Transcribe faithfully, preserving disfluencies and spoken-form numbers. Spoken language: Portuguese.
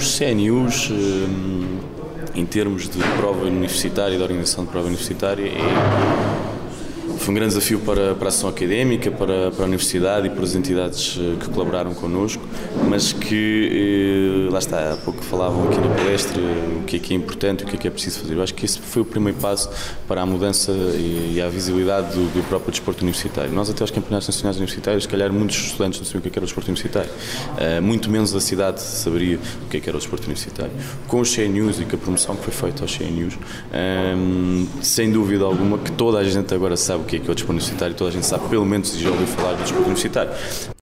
os C N Us, em termos de prova universitária e da organização de prova universitária, é... Foi um grande desafio para, para a ação académica, para, para a universidade e para as entidades que colaboraram connosco, mas que, lá está, há pouco falavam aqui na palestra o que é que é importante e o que é que é preciso fazer. Eu acho que esse foi o primeiro passo para a mudança e a visibilidade do, do próprio desporto universitário. Nós até aos campeonatos nacionais universitários, se calhar muitos estudantes não sabiam o que é que era o desporto universitário, uh, muito menos a cidade saberia o que é que era o desporto universitário. Com os C N Us e com a promoção que foi feita aos C N Us, um, sem dúvida alguma que toda a gente agora sabe o que é que é o desporto universitário, toda a gente sabe, pelo menos, já ouviu falar do desporto universitário.